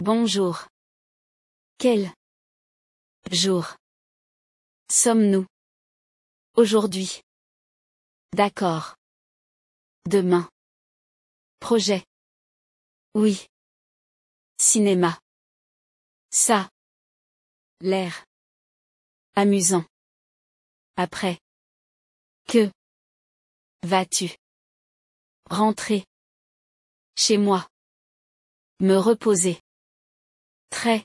Bonjour. Quel jour sommes-nous aujourd'hui? D'accord. Demain. Projet. Oui. Cinéma. Ça. L'air. Amusant. Après. Que vas-tu rentrer chez moi? Me reposer. Très